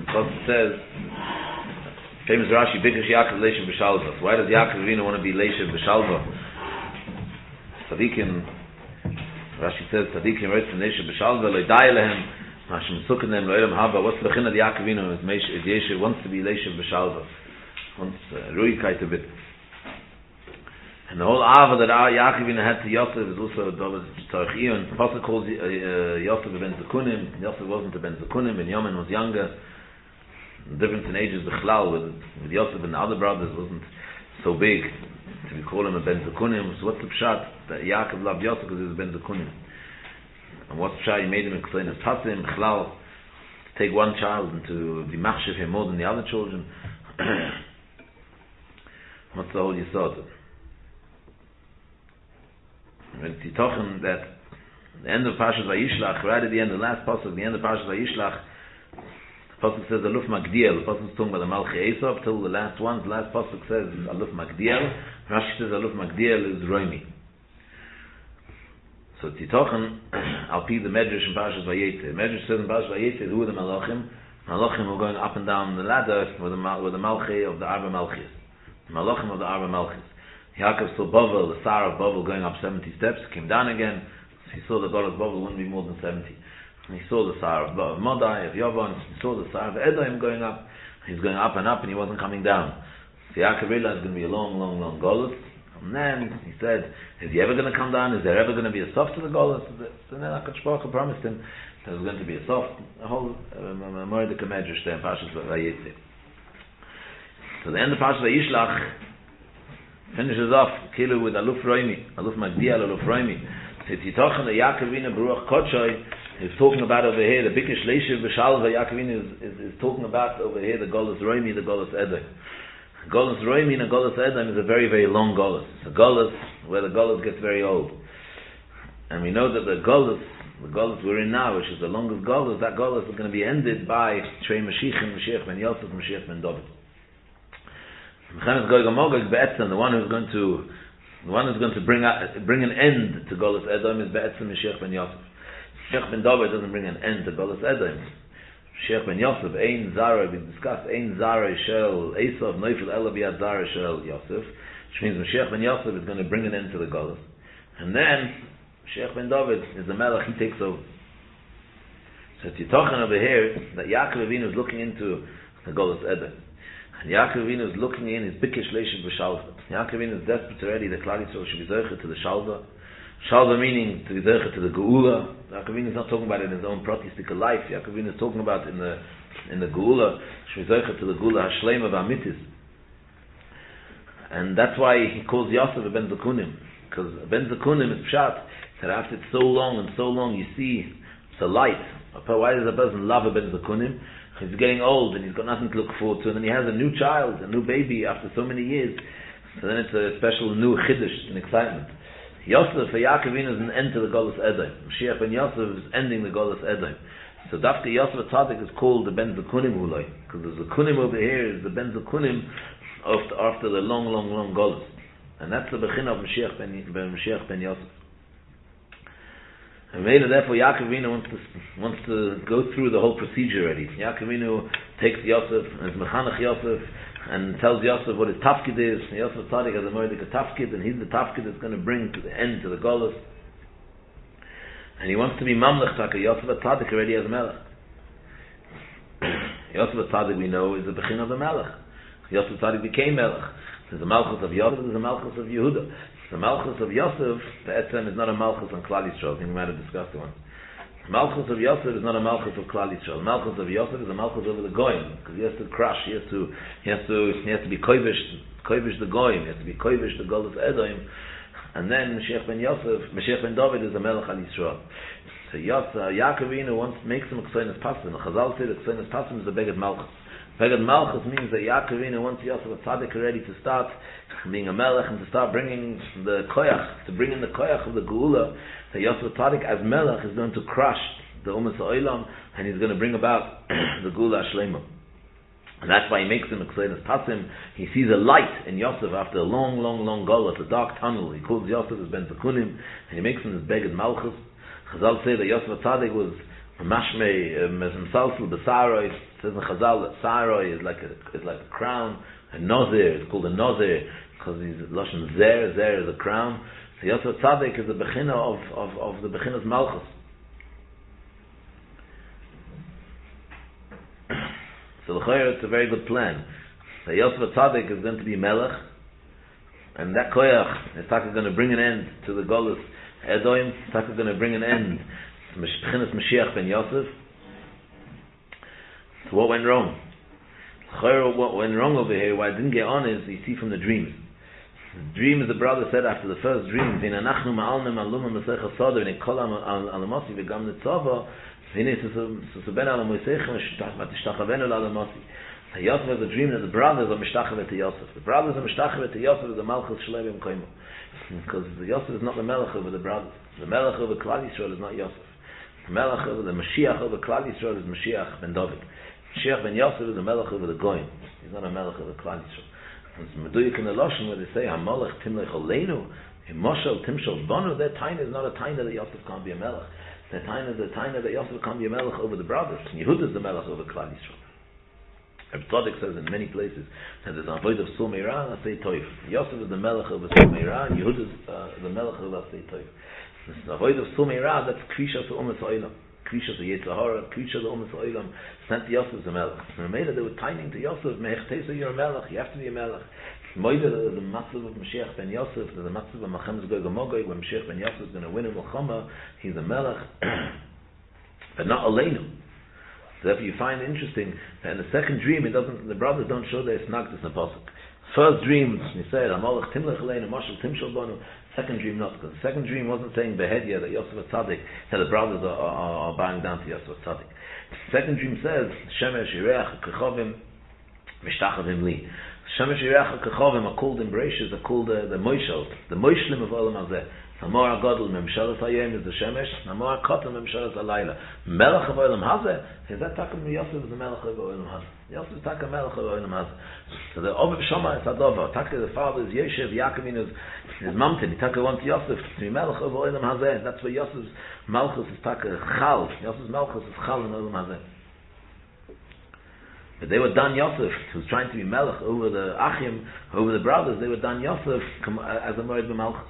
Pasuk says, famous Rashi, Bikush Yaakov Leishav B'Shalva. Why does Yaakov Avinu want to be Leishav B'Shalva? Tzadikim, Rashi says, Tzadikim writes to Leishav B'Shalva, Lo'idai Lehem, Hashem Sukkah Lehem, Lo'elam Haba. What's the Bechinah of Yaakov Avinu? If Yeshiv wants to be Leishav B'Shalva, wants Ruikait a bit. And the whole Ava that Yaakov Avinu had to Yosef is also Tarchiyah, and the Pasuk calls Yosef a Ben Zekunim. Yosef wasn't a Ben Zekunim, Binyamin was younger. The difference in ages, Bechlal, with Yosef and the other brothers wasn't so big to be called him a Ben Zekunim. So what's the pshat? That Yaakov loved Yosef because he was Ben Zekunim. And what's the pshat? He made him explain as Tasim, Bechlal, to take one child and to be machshav him more than the other children. What's the whole Yisod? When it's Yitochen that the end of Parashat Vayishlach, right at the end, the last pasuk, the end of Parashat Vayishlach, the pasuk says Aluf Magdiel. The pasuk is talking about the Malchi Esau till the last one. The last pasuk says Aluf Magdiel. Rashi says Aluf Magdiel is Roimi. So Yitochen, I'll be the Medrash in Parashat Vayetze. Medrash says in Parashat Vayetze, who are the Malachim? Malachim were going up and down the ladder with the Malchi of the Arba Malchis. The Malachim of the Arba Malchis. Yaakov saw Bavel, the Sar of Bavel, going up 70 steps, came down again. So he saw the God of Bavel wouldn't be more than 70. And he saw the Sar of Modai, of Yavon, he saw the Sar of Edom going up. He's going up and he wasn't coming down. So Yaakov realized it's going to be a long, long, long Golus. And then he said, is he ever going to come down? Is there ever going to be a soft to the Golus? So then HaKadosh Baruch Hu promised him there was going to be a soft, a whole Mordecai Medrash there in Parashat Vayetze. So the end of Parashat Vayishlach finishes off Kilu with Aluf Roimi, Aluf Magdiel, Aluf Roimi. It's Yitochen, the Yaakov Avinu Baruch Kodshoy is talking about over here, the Bikush Leishav B'Shalva. Yaakov Avinu is talking about over here the Golus Roimi, the Golus Edom. Golus Roimi and the Golus Edom is a very, very long Golus. It's a Golus where the Golus gets very old. And we know that the Golus we're in now, which is the longest Golus, that Golus is going to be ended by Trei Mashiach ben Yosef, Mashiach ben David. The one who's going to bring an end to Golus Edom is Be'etzem Mashiach ben Yosef. Mashiach ben David doesn't bring an end to Golus Edom. Mashiach ben Yosef, Ein Zara, we discussed Ein Zara Shel Esav Neifel Ela Biad Zara Shel Yosef, which means Mashiach ben Yosef is going to bring an end to the Golus, and then Mashiach ben David is the Melech, he takes over. So it's Yitochen over here that Yaakov Avinu is looking into the Golus Edom. And Yaakov Avinu is looking in his Bikush Leishav B'Shalva. Yaakov Avinu is desperate already that Klal Yisrael should be Zocher to the Shalva. Shalva meaning to be Zocher to the Geula. Yaakov Avinu is not talking about it in his own pratistic life. Yaakov Avinu is talking about in the Geula, should be Zocher to the Geula Hashlema V'Amitis. And that's why he calls Yosef a Ben Zekunim. Because Ben Zekunim is Pshat, that after it's so long you see it's a light. Why does a person love a Ben Zekunim? He's getting old and he's got nothing to look forward to, and then he has a new child, a new baby after so many years. So then it's a special new chiddush and excitement. Yosef for Yaakov Avinu is an end to the Golus Edom. Mashiach ben Yosef is ending the Golus Edom. So Dafka Yosef Tzadik is called the Ben Zekunim Ulay, because the Zekunim over here is the Ben Zekunim after the long Golus, and that's the Bechinah of Mashiach ben Yosef. And therefore Yaakov Avinu wants to go through the whole procedure already. Yaakov Avinu takes Yosef and is Mechanech Yosef and tells Yosef what his tafkid is. Yosef Tzadik has a Mordecai tafkid, and he's the tafkid that's going to bring to the end to the Golus. And he wants to be Mamlech Taka. Yosef Tzadik already has a Melech. Yosef Tzadik we know is the Bechin of the Melech. Yosef Tzadik became Melech. There's a Malchus of Yosef, there's a Malchus of Yehuda. The Malchus of Yosef, the Etzem, is not a Malchus on Klal Yisrael. I think we might have discussed it once. The Malchus of Yosef is not a Malchus of Klal Yisrael. The Malchus of Yosef is a Malchus over the Goyim, because he has to crush, he has to be koivish the Goyim, he has to be koivish the Golus Edom, and then Mashiach ben David is the Melech al Yisrael. So Yaakov Avinu makes him a Ksoinas Pasim. The Chazal say the Ksoinas Pasim is the Beged Malchus. Beged Malchus means that Yaakov Avinu wants Yosef Tzadik already to start being a Melech and to start bringing the Koyach, to bring in the Koyach of the Geula. That Yosef Tzadik as Melech is going to crush the Umas Ha'olam, and he's going to bring about the Geula Shlema. And that's why he makes him a Ksoinas Pasim. He sees a light in Yosef after a long Gola, a dark tunnel. He calls Yosef as Ben Zekunim, and he makes him this Beged Malchus. Chazal say that Yosef Tzadik was Mashmei Mezimsalsel B'Saroi, it says in Chazal that Saroi is like a crown. A Nozir, it's called a Nozir because he's Lashon Zer. Zer is a crown. So Yosef Tzaddik is the Bechina of the Bechina's Malchus. So l'chayr, it's a very good plan. So Yosef Tzaddik is going to be Melech, and that koyach is going to bring an end to the Golus Edoim. It's going to bring an end to Bechina's Mashiach ben Yosef. So what went wrong? What went wrong over here, why it didn't get on, is you see from the dreams. The dream, as the brother said after the first dream, V'inanachnu ma'alnem alumah mesech hasodah v'nikolam alamosi v'gam netzava v'hine susubena alamoisechem v'tishtachavenu alamosi. So Yosef has a dream that the brothers are mishtachaveh to Yosef. The brothers are mishtachaveh to Yosef as the malchus shlei b'mkoimo. Because Yosef is not the melech over the brothers. The melech over Klal Yisrael is not Yosef. The melech over the Mashiach over Klal Yisrael is Mashiach ben David. Mashiach ben Yosef is the melech over the Goyim. He's not a melech over Klal Yisrael. It's Meduyik in the Lashon where they say Hamalech Timlech Oleinu, Moshel Timshel Bonu. Their taina is not a taina that Yosef can't be a melech. Their taina is a taina that Yosef can't be a melech over the brothers. Yehuda is the melech over Klal Yisrael. Reb Tzadok says in many places that there's an avoid of Sul Meira and Asay Toif. Yosef is the melech over Sul Meira, and Yehuda is the melech over Asay Toif. This avoid of Sul Meira, that's Krisha to Umas Oilam. Krisha to Yetzahara, Krisha to Umas Oilam. Sent to Yosef the melech. And they were timing to Yosef, Me'echtesa, you're a melech, you have to be a melech. Moida, the matzav of Mashiach ben Yosef, the matzav of Machem Zgoy Gomogoi, when Mashiach ben Yosef is going to win a Mulchama, he's a melech, but not Aleinu. So therefore you find interesting that in the second dream, the brothers don't show their snagdus and pasuk. First dream, he said, Amalek Timlech Aleinu, Moshel Timshel Bonu. Second dream not, because the second dream wasn't saying Behedia that Yosef Tzaddik, that the brothers are bowing down to Yosef Tzaddik. The second dream says, Shemesh Yireach Kechovim Mishtachavim Li. Shemesh Yireach Kechovim are called in Bereshis, are called the Moishel, the Moishlim of Olam Hazeh. Namor HaGadol Memshalas Hayom is the Shemesh, Namor HaKotel Memshalas Halayla. Melech of Olam Hazeh, is that Takim Yosef is the Melech of Olam Hazeh. Yosef is Takim Melech of Olam Hazeh. So the Oviv Shoma is Adova. Takim the father is Yeshev, Yaakov is Mamtin. Takim wants Yosef to be Melech of Olam Hazeh. That's why Yosef's Malchus is Takim Chal. Yosef's Malchus is Chal in Olam Hazeh. But they were Dan Yosef, who's trying to be Melech over the Achim, over the brothers. They were Dan Yosef as a Moed B'Malchus.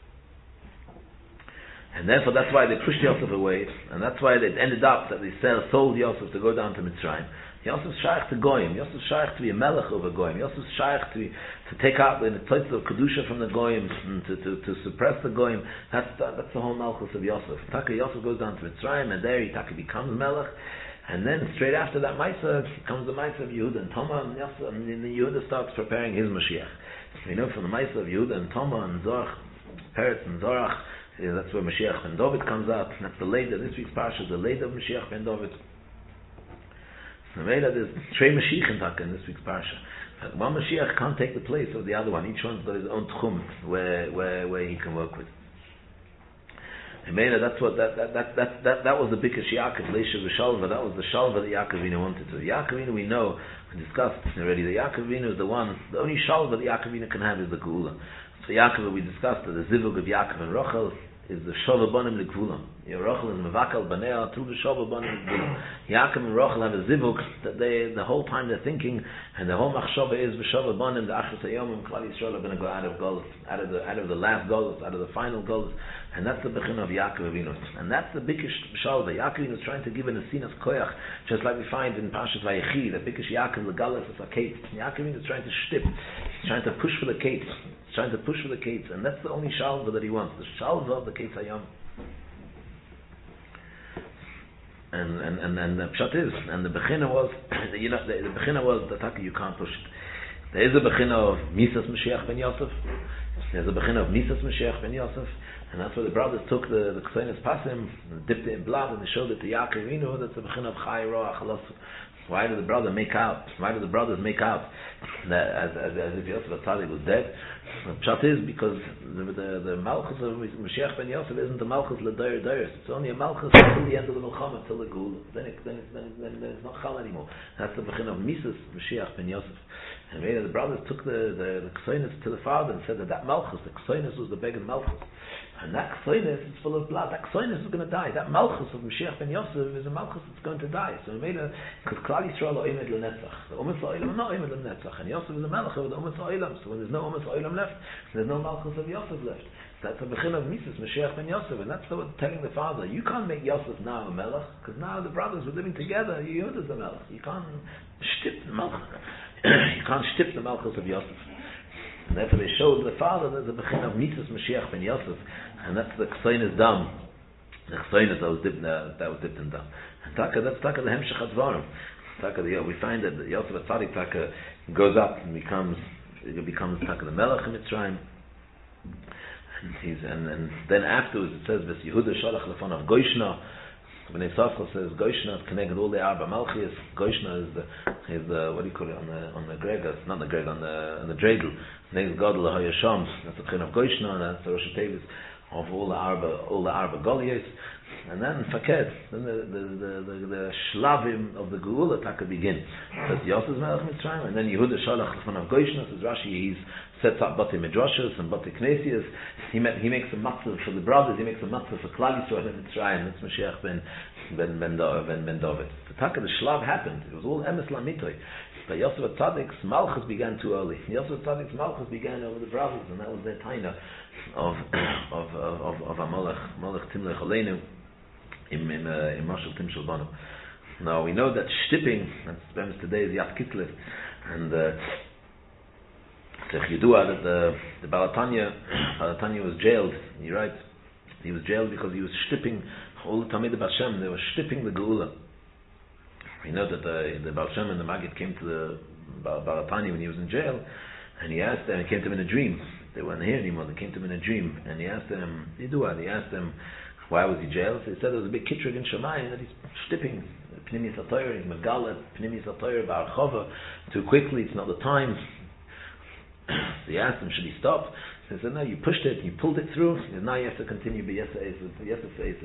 And therefore that's why they pushed Yosef away, and that's why it ended up that they sold Yosef to go down to Mitzrayim. Yosef's shaykh to Goyim. Yosef's shaykh to be a melech over Goyim. Yosef's shaykh to take out the titles of Kedusha from the Goyim, and to suppress the Goyim. That's the whole malchus of Yosef. Taka Yosef goes down to Mitzrayim, and there he becomes melech. And then straight after that Maisa comes the Maisa of Yehuda and Toma, and Yosef, and then Yehuda starts preparing his Mashiach. We know from the Maisa of Yehuda and Toma and Zorach, Peretz and Zorach, that's where Mashiach ben David comes out. That's the later, this week's parsha, the later of Mashiach ben David. So there's Trei Mashiach in this week's parsha. One Mashiach can't take the place of the other one. Each one's got his own tchum where he can work with. And that's what that was the biggest Yaakov Leisha v'Shalva. That was the Shalva that Yaakov Avinu wanted to. Yaakov Avinu, we know, we discussed already. The Yaakov Avinu is the only Shalva that Yaakov Avinu can have is the Geula. So Yaakov, we discussed that the zivug of Yaakov and Rachel is the Shova Bonim L'Gvulam. Rachel is Mevakal Banea through the Shova Bonim L'Gvulam. Yaakov and Rachel have a zivug that the whole time they're thinking, and the whole machshava is V'Shova Bonim, the Achas Hayomim, Klal Yisrael are going to go out of Golus, out of the last Golus, out of the final Golus, and that's the Bechin of Yaakov Avinu. And that's the biggest Shalva. Yaakov Avinu is trying to give an Asinas Koyach, just like we find in Parashat Vayechi, the biggest Yaakov Legalis is a Kate. Yaakov Avinu is trying to shtip, he's trying to push for the Kate. Trying to push for the Kates, and that's the only Shalva that he wants, the Shalva of the Kates Hayom. And the Pshat is, and the Bechina was, the Bechina was the Taka, you can't push it. There is a Bechina of Misas Mashiach ben Yosef, there's a Bechina of Misas Mashiach ben Yosef, and that's where the brothers took the Ksenis Pasim, and dipped it in blood, and they showed it to Yaakov Avinu. That's the Bechina of Chai Roach Halos. Why do the brothers make out that as if Yosef Atzadik was dead? The pshat is because the malchus of Mashiach ben Yosef isn't the malchus l'dair dairis. It's only a malchus until the end of the Milchama, till the Geula. Then it's not chal anymore. That's the bechin of Mises Mashiach ben Yosef. And the brothers took the Ksoinus to the father and said that malchus, the Ksoinus was the beggar malchus. And that Chsoinus is full of blood. That Chsoinus is going to die. That Malchus of Mashiach ben Yosef is a Malchus that's going to die. So because Klal Yisrael are Omed L'Netzach. The Umet Ha'olam are not Omed L'Netzach. And Yosef is a Melech of the Umet Ha'olam. So when there's no Umet Ha'olam left, there's no Malchus of Yosef left. That's a Bechil of Mises, Mashiach ben Yosef. And that's what telling the father, you can't make Yosef now a Melech, because now the brothers were living together. Yehuda is the Melech. You can't shtip the Malchus. You can't shtip the Malchus of Yosef. And therefore they showed the father there's a Bechil of Mises, Mashiach ben Yosef. And that's the Chsoinus dam. The Chsoinus that was dipped in dam. And that's the Hemshech Advarim. We find that Yosef HaTzadik goes up and becomes the Melech in Mitzrayim. And then afterwards it says this Yehuda Shalach Lefon of Goishna. When Esafcha says Goishna is connected all the Arba Malchias. Goishna is the what do you call it on the Gregas, not the Greg, on the Dreidel. Next God LaHayasham. That's the kind of Goishna, and that's the Rosh Tevis of all the Arba Goliaths. And then Faked, then the Shlavim of the Geula Taka begin. That's Yosef's Melech Mitzrayim, and then Yehuda Shalach Lefon of Goishna, says Rashi, he sets up Bati Midrashas and Bati Knesias. He makes a matzah for the brothers, he makes a matzah for Klal Yisrael in Mitzrayim. That's Mashiach ben David. The Taka, the Shlav happened. It was all Emes Lamitoy. But Yosef HaTzadik's Malchus began too early. Yosef HaTzadik's Malchus began over the brothers, and that was their taina of Amalek Timlech Aleinu in Mashal Tim Shalbanu. Now we know that Shtipping, that's today is Yat Kislev, and Yidua that the Balatanya was jailed. You're right. He was jailed because he was shtipping all the Talmidei Bashem. They were shtipping the Geula. We know that the Baal Shem and the Maggid came to the Balatanya when he was in jail, and he asked them. He came to him in a dream. They weren't here anymore. They came to him in a dream, and he asked them, Yidua. He asked them, why was he jailed? So he said there was a big kitrig in Shemayim that he's shtipping. Pnimi Satoyer, he's Megalet, Pnimi Satoyer, Ba'archova. Too quickly, it's not the time. So he asked him, should he stop? So he said, no, you pushed it, you pulled it through, and now you have to continue b'yesa eis,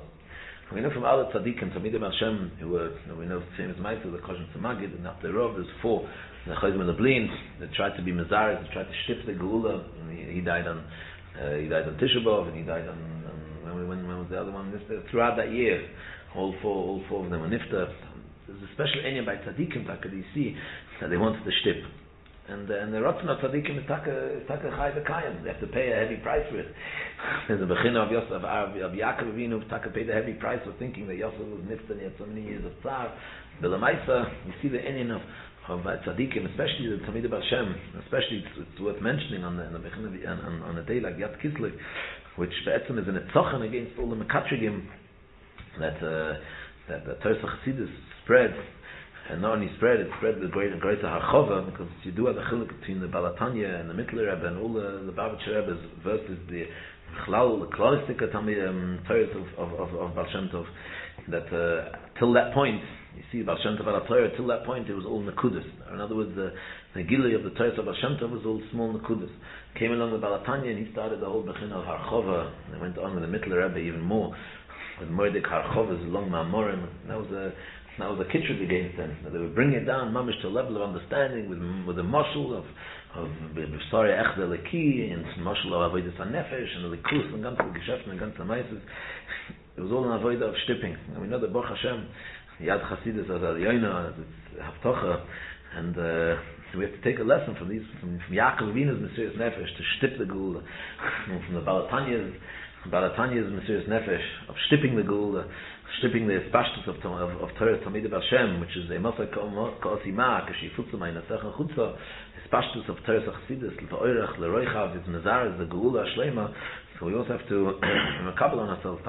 We know from other tzaddikim, Talmidei Hashem, who we know famous Ma'aser, the Koshen Tzemagid, and after Rov, there's 4, the Chayzim and the Blin, they tried to be Mazaris, they tried to shtip the Geula, and he died on Tisha B'Av, and he died on when was the other one? Throughout that year, all four of them were nifta. There's a special enya by tzaddikim, you see, that they wanted to shtip. And the Ratzon of tzaddikim is taka chai v'kayim. They have to pay a heavy price for it. There's a bechina of Yosef, of Yaakov Avinu, taka paid a heavy price for thinking that Yosef was nifta and he had so many years of tzar. B'lamaisa, you see the enya of tzaddikim, especially the Talmidei Bashem, especially it's worth mentioning on a day like Yat Kislev, which be'etzem is an etzochen against all the mekatrigim that the Torah Chassidus spread. And not only spread, it spread the greater harchova, because you do have a chiluk between the Balatanya and the Mittler Rebbe and all the Babich Rebbe's versus the Klalistik Torahs of Baal Shem Tov, that till that point, you see Baal Shem Tov al Torah, till that point it was all Nekudus. In other words, the Gilui of the Torahs of Baal Shem Tov was all small Nekudus. Came along with Balatanya and he started the whole Bechin of Harchova, and they went on with the Mittler Rebbe even more, with Moedik Harchovas along Ma'amorim. That was a kitchug against them. They would bring it down, mamish, to a level of understanding with a mashal of B'sari Echda Leki and mashal of Avodas HaNefesh and the Likus and ganze Geschäften and ganze Meises. It was all an avodah of shtipping. And we know that Baruch Hashem, Yad Chasidus as Aliyona, Haftocha, and so we have to take a lesson from Yaakov Avinu's Mesiras Nefesh to shtip the Geula, from the Balatanya's Mesiras Nefesh of shtipping the Geula, stripping the pashtus of Torah Talmidei Bashem, which is a Mosai Ka'osima, K'shifutza Ma'inasech Chutza, the pashtus of Torah Chassidus, L'Oirach, L'Roichav, is Nazar, is the Geula Shlema. So we also have to makabel on ourselves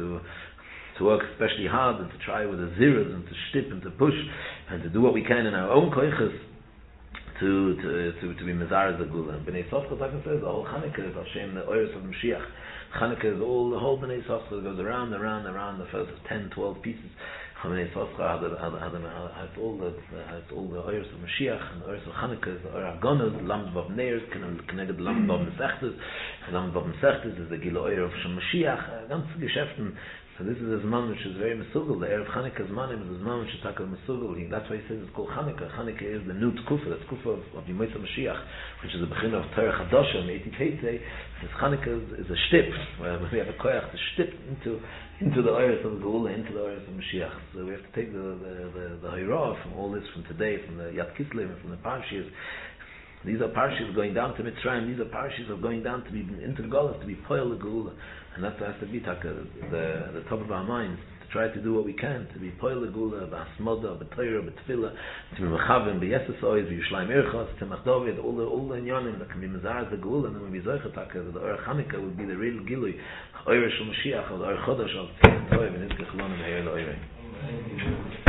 to work especially hard and to try with the zeros and to shtip and to push and to do what we can in our own koiches to be Nazar, the Geula. And Bnei Sofcha says the whole Chanukah is Hashem, the Oiros of Mashiach. Chanukah is the whole Bnei Sofcha goes around, the first 10, 12 pieces. Bnei Sofcha has all the Oiros of Mashiach, and the Oiros of Chanukah is the Oir HaGonos, the Lamd Vav Neirs, connected the Lamd Vav Mesechtes. The Lamd Vav Mesechtes is the Gila Oir of Mashiach, ganz Geschäften, So this is a Zman which is very Mesugel. The Erev Chanukah Zmanim is a Zman which is Taka Mesugel. That's why he says it's called Chanukah. Chanukah is the new Tkufa, the Tkufa of Yemotza Mashiach, which is the beginning of Torah Chadasha, Meiti Teitei. This Chanukah is a shtip, where we have a koyach to shtip into the Oris of Geula, into the Oris of Mashiach. So we have to take the Hirah from all this, from today, from the Yad Kislev, from the Parshas. These are parshas going down to Mitzrayim. These are parshas of going down to be into the Golas, to be poil the Geula, and that has to be the top of our minds, to try to do what we can to be poil the Geula, b'asmoda, b'toira, b'tefila, to be mechaven, b'yeses ois, b'yishlayim irchos, to machdovid, all the inyanim that can be mezar the Geula, and then when we zoich the Or Chanukah would be the real Gilui, Oyer Shel Mashiach, or the Or Chodesh of Tzim Toiv, and Itzkech Lon and Eir L'Oirei.